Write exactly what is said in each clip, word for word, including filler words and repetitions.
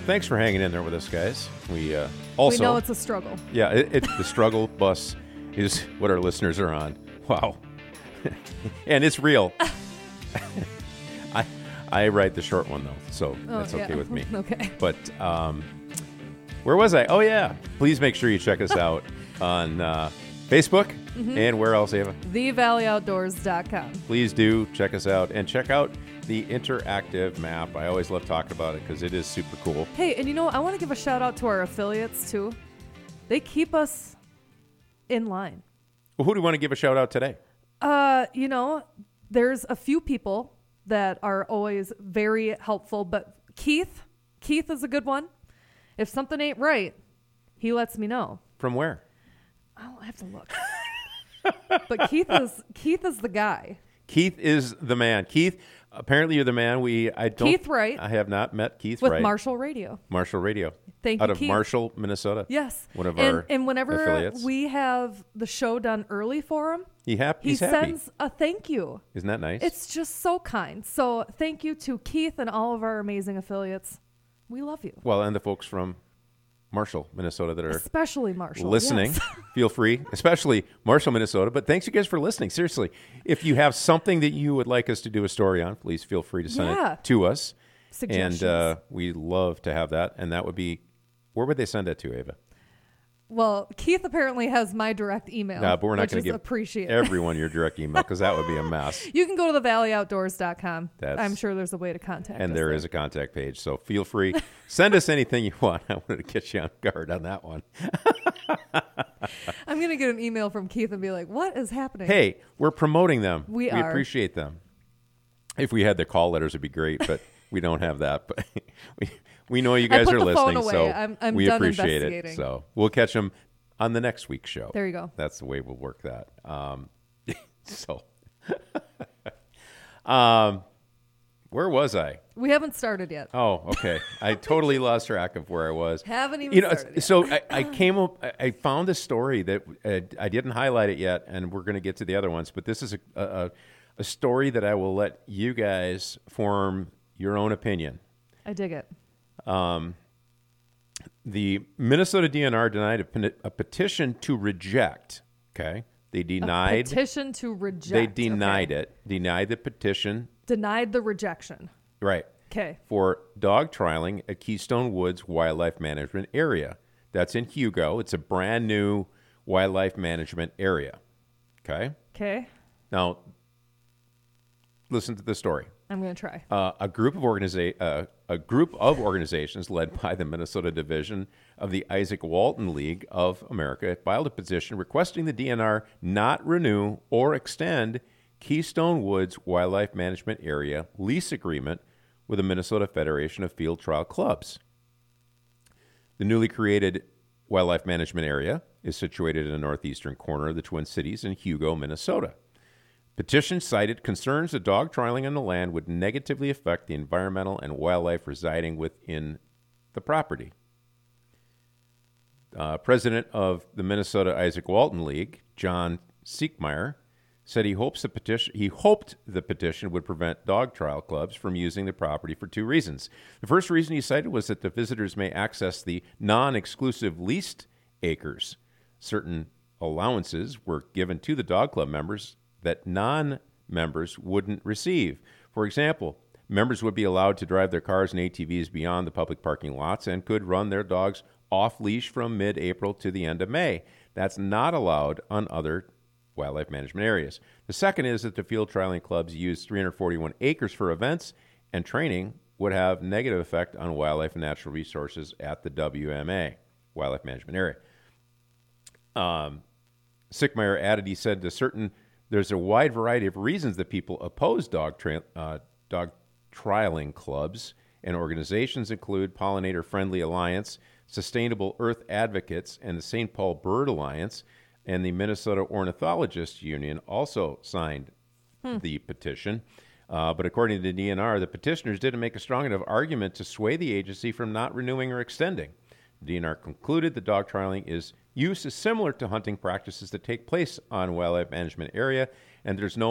thanks for hanging in there with us, guys. We uh, also... We know it's a struggle. Yeah, it, it, the struggle bus is what our listeners are on. Wow. And it's real. I I write the short one, though, so Oh, that's yeah. okay with me. Okay. But um, where was I? Oh, yeah. Please make sure you check us out on uh, Facebook. Mm-hmm. And where else, Ava? the valley outdoors dot com. Please do check us out. And check out the interactive map. I always love talking about it because it is super cool. Hey, and you know, I want to give a shout out to our affiliates, too. They keep us in line. Well, who do you want to give a shout out today? Uh, you know, there's a few people that are always very helpful, but Keith, Keith is a good one. If something ain't right, he lets me know. From where? I'll have to look. But Keith is Keith is the guy. Keith is the man. Keith, apparently you're the man. We I don't Keith Wright. I have not met Keith With Wright. Marshall Radio. Marshall Radio. Thank Out you, of Keith. Marshall, Minnesota. Yes. One of and, our and whenever affiliates. we have the show done early for him, He hap- he he's happy. sends a thank you. Isn't that nice? It's just so kind. So thank you to Keith and all of our amazing affiliates. We love you. Well, and the folks from Marshall, Minnesota that are Especially Marshall. listening. Yes. Feel free, especially Marshall, Minnesota. But thanks you guys for listening. Seriously, if you have something that you would like us to do a story on, please feel free to send Yeah. it to us. Suggestions. And uh, we love to have that. And that would be, where would they send that to, Ava? Well, Keith apparently has my direct email. No, but we're not which going is to give appreciated. everyone your direct email because that would be a mess. You can go to the valley outdoors dot com. That's- I'm sure there's a way to contact us. And there there. is a contact page. So feel free. Send us anything you want. I wanted to get you on guard on that one. I'm going to get an email from Keith and be like, what is happening? Hey, we're promoting them. We we are. appreciate them. If we had the call letters, it'd be great, but we don't have that. But we, we know you I guys put are the phone listening, away. so I'm- I'm we done appreciate it. investigating. So we'll catch them on the next week's show. There you go. That's the way we'll work that. Um, so, um, where was I? We haven't started yet. Oh, okay. I totally lost track of where I was. Haven't even you know, started yet. So I, I came up, I- I found a story that uh, I didn't highlight it yet, and we're going to get to the other ones, but this is a, a, a story that I will let you guys form your own opinion. I dig it. The Minnesota D N R denied a, pen- a petition to reject, okay? They denied, Petition to reject. they denied Okay. it, denied the petition, Denied the rejection. right, Okay. for dog trialing at Keystone Woods Wildlife Management Area. That's in Hugo. It's a brand new wildlife management area. Okay? Okay. Now, listen to the story. I'm going to try. Uh, a group of organiza- uh, a group of organizations led by the Minnesota division of the Isaac Walton League of America filed a petition requesting the D N R not renew or extend Keystone Woods Wildlife Management Area lease agreement with the Minnesota Federation of Field Trial Clubs. The newly created wildlife management area is situated in the northeastern corner of the Twin Cities in Hugo, Minnesota. Petition cited concerns that dog trialing on the land would negatively affect the environmental and wildlife residing within the property. Uh, President of the Minnesota Isaac Walton League, John Siekmeyer, said he hopes the petition he hoped the petition would prevent dog trial clubs from using the property for two reasons. The first reason he cited was that the visitors may access the non-exclusive leased acres. Certain allowances were given to the dog club members that non-members wouldn't receive. For example, members would be allowed to drive their cars and A T Vs beyond the public parking lots and could run their dogs off-leash from mid-April to the end of May. That's not allowed on other wildlife management areas. The second is that the field trialing clubs use three hundred forty-one acres for events and training would have negative effect on wildlife and natural resources at the W M A, Wildlife Management Area. Um, Sickmeyer added, he said, to certain, there's a wide variety of reasons that people oppose dog, tra- uh, dog trialing clubs, and organizations include Pollinator Friendly Alliance, Sustainable Earth Advocates, and the Saint Paul Bird Alliance, and the Minnesota Ornithologists Union also signed hmm. the petition. Uh, but according to the D N R, the petitioners didn't make a strong enough argument to sway the agency from not renewing or extending. The D N R concluded the dog trialing is use is similar to hunting practices that take place on wildlife management area, and there's no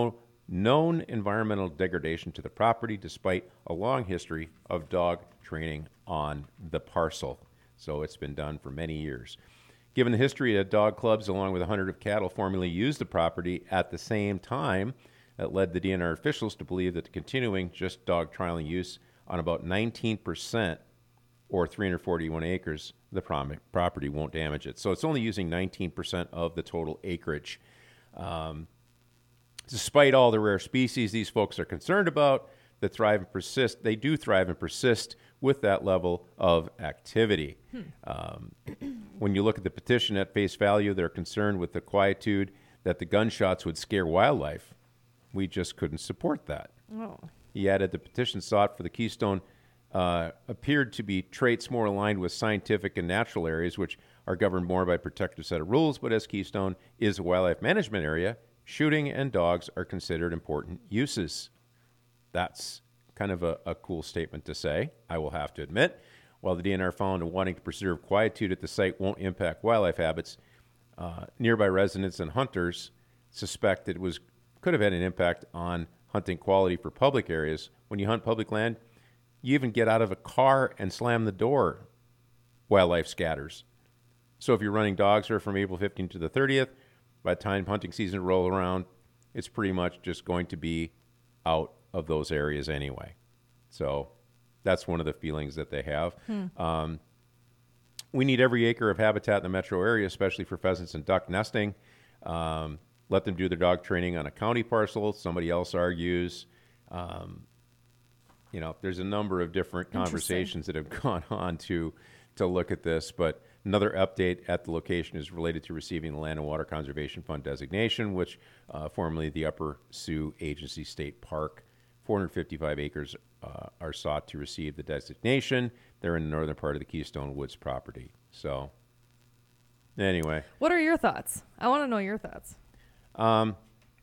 known environmental degradation to the property despite a long history of dog training on the parcel. So it's been done for many years. Given the history that dog clubs, along with a hundred of cattle, formerly used the property at the same time, that led the D N R officials to believe that the continuing just dog trialing use on about nineteen percent or three hundred forty-one acres, the prom- property won't damage it. So it's only using nineteen percent of the total acreage. Um, despite all the rare species these folks are concerned about that thrive and persist, they do thrive and persist with that level of activity. Hmm. Um, when you look at the petition at face value, they're concerned with the quietude that the gunshots would scare wildlife. We just couldn't support that. Oh. He added the petition sought for the Keystone uh, appeared to be traits more aligned with scientific and natural areas, which are governed more by a protective set of rules. But as Keystone is a wildlife management area, shooting and dogs are considered important uses. That's kind of a, a cool statement to say, I will have to admit. While the D N R found wanting to preserve quietude at the site won't impact wildlife habits, uh, nearby residents and hunters suspect it was could have had an impact on hunting quality for public areas. When you hunt public land, you even get out of a car and slam the door. Wildlife scatters. So if you're running dogs or from April fifteenth to the thirtieth, by the time hunting season rolls around, it's pretty much just going to be out of those areas anyway. So that's one of the feelings that they have. Hmm. Um, we need every acre of habitat in the metro area, especially for pheasants and duck nesting. Um, let them do their dog training on a county parcel, somebody else argues. Um, you know, there's a number of different conversations that have gone on to to look at this, but another update at the location is related to receiving the Land and Water Conservation Fund designation, which uh, formerly the Upper Sioux Agency State Park. four hundred fifty-five acres uh, are sought to receive the designation. They're in the northern part of the Keystone Woods property. So, anyway. What are your thoughts? I want to know your thoughts. Um,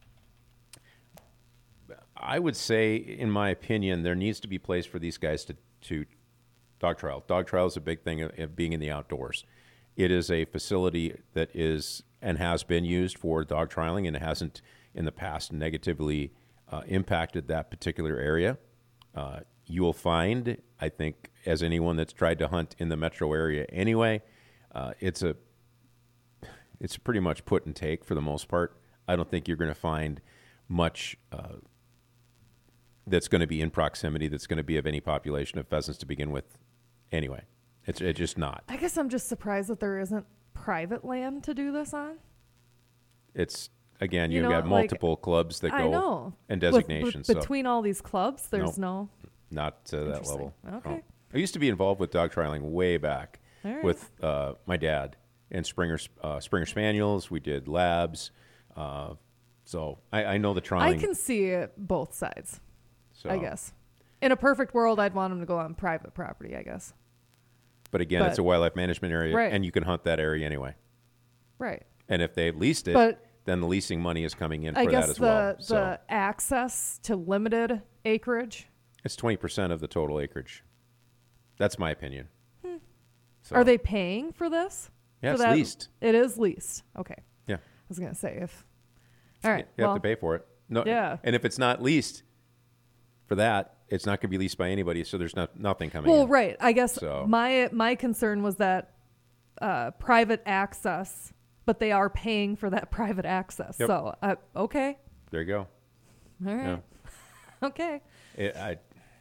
I would say, in my opinion, there needs to be a place for these guys to, to dog trial. Dog trial is a big thing of, of being in the outdoors. It is a facility that is and has been used for dog trialing, and it hasn't in the past negatively uh, impacted that particular area. Uh, you will find, I think, as anyone that's tried to hunt in the metro area anyway, uh, it's a it's pretty much put and take for the most part. I don't think you're going to find much uh, that's going to be in proximity that's going to be of any population of pheasants to begin with anyway. It's, it's just not. I guess I'm just surprised that there isn't private land to do this on. It's, again, You you've know, got multiple like, clubs that I go know. and With- designations. with- so between all these clubs, there's Nope. no. not to that Interesting. level. Okay. No. I used to be involved with dog trialing way back All right. with uh, my dad and Springer, uh, Springer Spaniels. We did labs. Uh, so I, I know the trialing. I can see it both sides, so. I guess. In a perfect world, I'd want them to go on private property, I guess. But again, But- it's a wildlife management area, Right. and you can hunt that area anyway. Right. And if they leased it, But- then the leasing money is coming in I for guess that as the, well. the So access to limited acreage. it's twenty percent of the total acreage. That's my opinion. Hmm. So, Are they paying for this? Yeah, For it's that? leased. It is leased. Okay. Yeah. I was going to say if. All right. You well, have to pay for it. No, Yeah. And if it's not leased for that, it's not going to be leased by anybody, so there's not, nothing coming Well, in. right. I guess So- my my concern was that uh, private access, but they are paying for that private access. Yep. So, uh, okay. There you go. All right. Okay. It, I,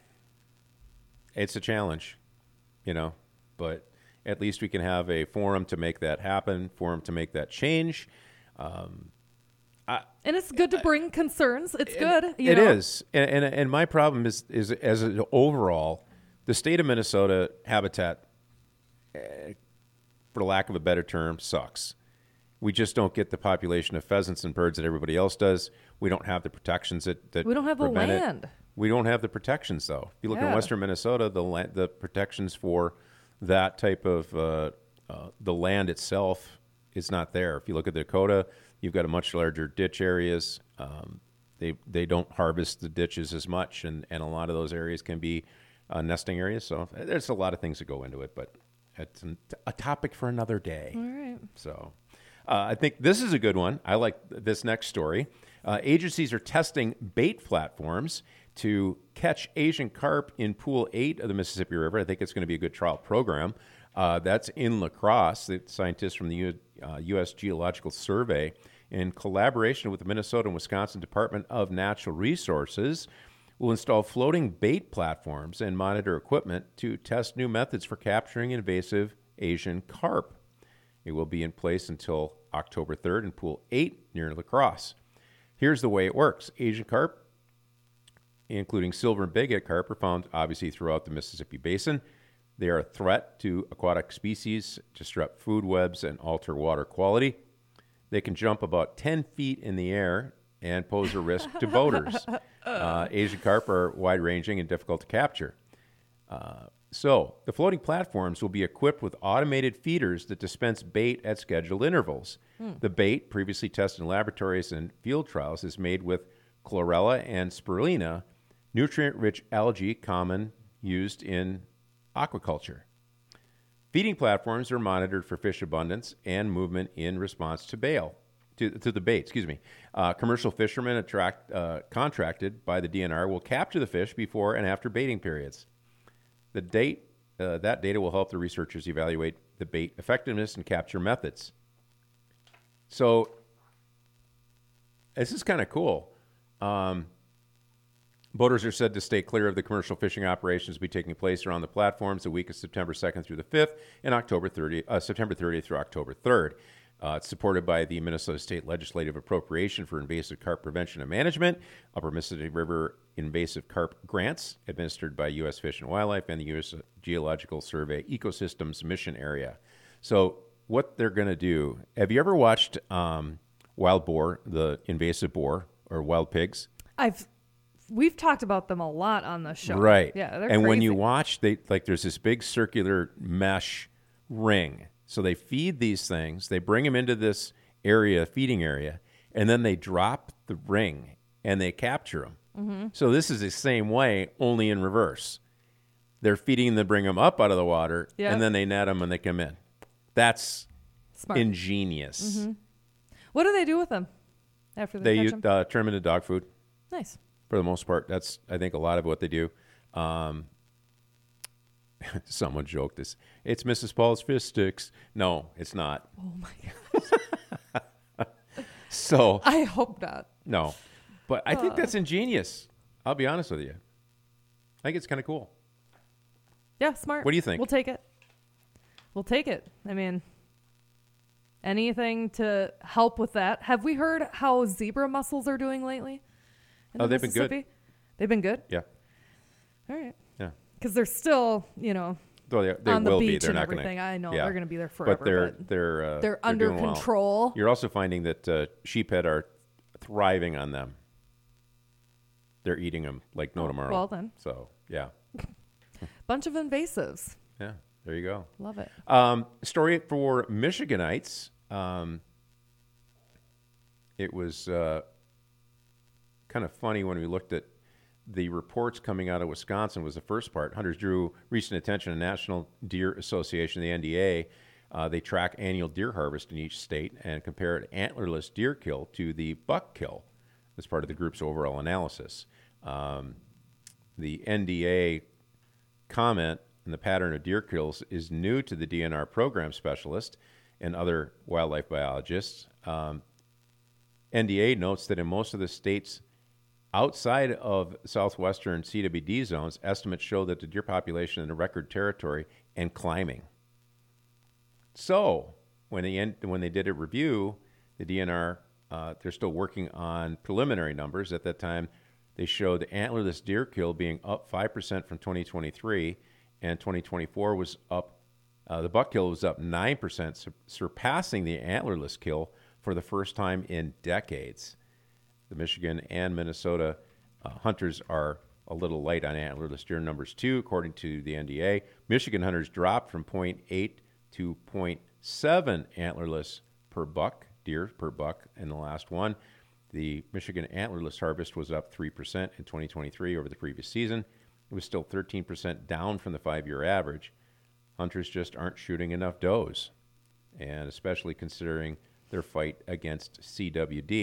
it's a challenge, you know, but at least we can have a forum to make that happen, forum to make that change. Um, And it's good to bring concerns. It's good. You It know? is, and, and and my problem is is as an overall, the state of Minnesota habitat, eh, for lack of a better term, sucks. We just don't get the population of pheasants and birds that everybody else does. We don't have the protections that, that We don't have the prevent it. land. We don't have the protections, though. If you look in Yeah. western Minnesota, the la- the protections for that type of uh, uh, the land itself is not there. If you look at Dakota, you've got a much larger ditch areas. Um, they they don't harvest the ditches as much, and, and a lot of those areas can be uh, nesting areas. So there's a lot of things that go into it, but it's an, a topic for another day. All right. So uh, I think this is a good one. I like this next story. Uh, agencies are testing bait platforms to catch Asian carp in Pool eight of the Mississippi River. I think it's going to be a good trial program. Uh, that's in La Crosse. The scientists from the U- uh, U S Geological Survey, in collaboration with the Minnesota and Wisconsin Department of Natural Resources, will install floating bait platforms and monitor equipment to test new methods for capturing invasive Asian carp. It will be in place until October third in Pool eight near La Crosse. Here's the way it works. Asian carp, including silver and bighead carp, are found obviously throughout the Mississippi Basin. They are a threat to aquatic species, disrupt food webs, and alter water quality. They can jump about ten feet in the air and pose a risk to boaters. Uh, Asian carp are wide-ranging and difficult to capture. Uh, so the floating platforms will be equipped with automated feeders that dispense bait at scheduled intervals. Hmm. The bait, previously tested in laboratories and field trials, is made with chlorella and spirulina, nutrient-rich algae common used in aquaculture. Feeding platforms are monitored for fish abundance and movement in response to bail. To, to the bait, excuse me. Uh, commercial fishermen attract, uh, contracted by the D N R will capture the fish before and after baiting periods. The date, uh, that data will help the researchers evaluate the bait effectiveness and capture methods. So this is kind of cool. Um, boaters are said to stay clear of the commercial fishing operations to be taking place around the platforms the week of September second through the fifth and October thirtieth, uh, September thirtieth through October third. Uh, it's supported by the Minnesota State Legislative Appropriation for Invasive Carp Prevention and Management, Upper Mississippi River Invasive Carp Grants, administered by U S Fish and Wildlife and the U S Geological Survey Ecosystems Mission Area. So what they're going to do, have you ever watched um, wild boar, the invasive boar, or wild pigs? I've We've talked about them a lot on the show. Right. Yeah, they're And crazy. when you watch, they like there's this big circular mesh ring. So they feed these things, they bring them into this area, feeding area, and then they drop the ring and they capture them. Mm-hmm. So this is the same way, only in reverse. They're feeding them, bring them up out of the water, yep. and then they net them and they come in. That's smart. Ingenious. Mm-hmm. What do they do with them after they, they catch use, them? uh, turn them into dog food. Nice. For the most part, that's, I think, a lot of what they do. Um, someone joked this. It's Missus Paul's fish sticks. No, it's not. Oh, my gosh. So. I hope not. No. But I think Uh. that's ingenious. I'll be honest with you. I think it's kind of cool. Yeah, smart. What do you think? We'll take it. We'll take it. I mean, anything to help with that. Have we heard how zebra mussels are doing lately? Oh, they've been good. They've been good? Yeah. All right. Yeah. Because they're still, you know, Though they, they on the will beach be. They're and not everything. gonna, I know yeah. they're going to be there forever. But they're but they're uh, they're, they're under doing well. control. You're also finding that uh, sheephead are thriving on them. They're eating them like no Oh, tomorrow. well then. So yeah. Bunch of invasives. Yeah. There you go. Love it. Um, story for Michiganites. Um, it was uh, kind of funny when we looked at the reports coming out of Wisconsin. Was the first part. Hunters drew recent attention to the National Deer Association, the N D A. Uh, they track annual deer harvest in each state and compare antlerless deer kill to the buck kill as part of the group's overall analysis. Um, the N D A comment and the pattern of deer kills is new to the D N R program specialist and other wildlife biologists. Um, N D A notes that in most of the states outside of southwestern C W D zones, estimates show that the deer population in the record territory and climbing. So when they, end, when they did a review, the D N R, uh, they're still working on preliminary numbers. At that time, they showed the antlerless deer kill being up five percent from twenty twenty-three, and twenty twenty-four was up, uh, the buck kill was up nine percent, sur- surpassing the antlerless kill for the first time in decades. The Michigan and Minnesota uh, hunters are a little light on antlerless deer numbers too, according to the N D A. Michigan hunters dropped from zero point eight to zero point seven antlerless per buck, deer per buck in the last one. The Michigan antlerless harvest was up three percent in twenty twenty-three over the previous season. It was still thirteen percent down from the five-year average. Hunters just aren't shooting enough does, and especially considering their fight against C W D.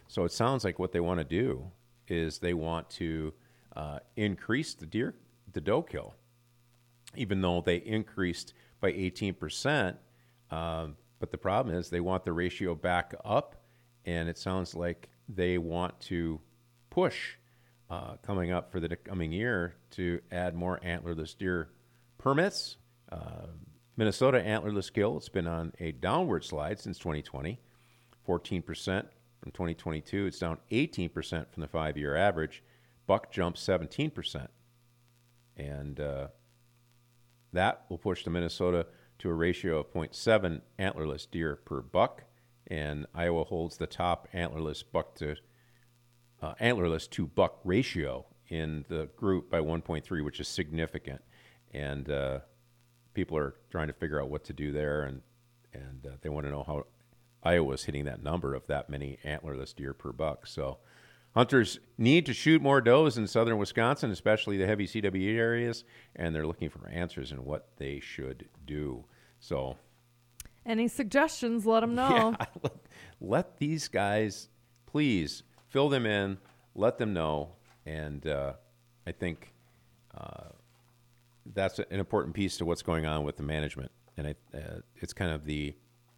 So it sounds like what they want to do is they want to uh, increase the deer, the doe kill, even though they increased by eighteen percent. Um, but the problem is they want the ratio back up, and it sounds like they want to push uh, coming up for the coming year to add more antlerless deer permits. Uh, Minnesota antlerless kill, it's been on a downward slide since twenty twenty, fourteen percent from twenty twenty-two. It's down eighteen percent from the five-year average. Buck jumped seventeen percent. And uh, that will push the Minnesota to a ratio of zero point seven antlerless deer per buck. And Iowa holds the top antlerless buck to uh, antlerless to buck ratio in the group by one point three, which is significant. And uh, people are trying to figure out what to do there, and and uh, they want to know how Iowa's hitting that number of that many antlerless deer per buck. So hunters need to shoot more does in southern Wisconsin, especially the heavy C W E areas, and they're looking for answers in what they should do. So any suggestions, let them know. Yeah, let, let these guys, please, fill them in, let them know, and uh, I think uh, that's an important piece to what's going on with the management. And I, uh, it's kind of the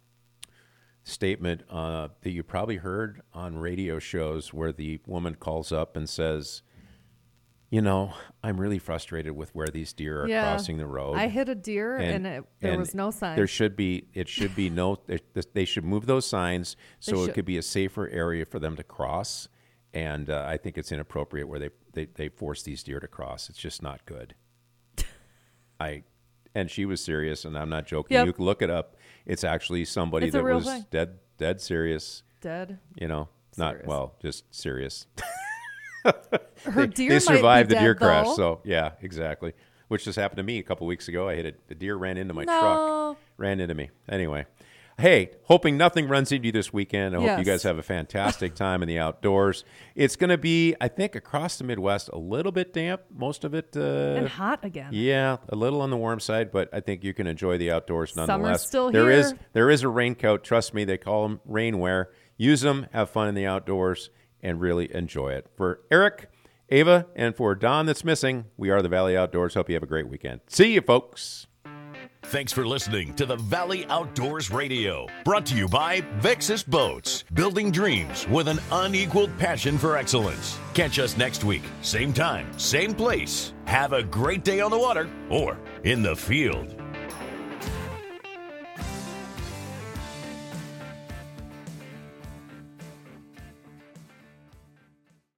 statement uh, that you probably heard on radio shows where the woman calls up and says, you know, I'm really frustrated with where these deer are Yeah. crossing the road. I hit a deer and, it, there and was no sign. There should be, it should be no, they should move those signs so They it should. could be a safer area for them to cross. And uh, I think it's inappropriate where they, they, they force these deer to cross. It's just not good. I, and she was serious, and I'm not joking. Yep. You can look it up. It's actually somebody It's a that real was thing. dead, dead serious. Dead. You know, not Serious. well, just serious. Her they, deer they survived might the be deer dead, crash. though. So yeah, exactly. Which just happened to me a couple weeks ago. I hit a, the deer ran into my No. truck, ran into me. Anyway, hey, hoping nothing runs into you this weekend. I hope you Yes. guys have a fantastic time in the outdoors. It's going to be, I think, across the Midwest, a little bit damp. Most of it, uh, And hot again. yeah, a little on the warm side, but I think you can enjoy the outdoors nonetheless. still There here. is there is a raincoat. Trust me, they call them rainwear. Use them, have fun in the outdoors, and really enjoy it. For Eric, Ava, and for Don that's missing, we are the Valley Outdoors. Hope you have a great weekend. See you, folks. Thanks for listening to the Valley Outdoors Radio, brought to you by Vexus Boats, building dreams with an unequaled passion for excellence. Catch us next week, same time, same place. Have a great day on the water or in the field.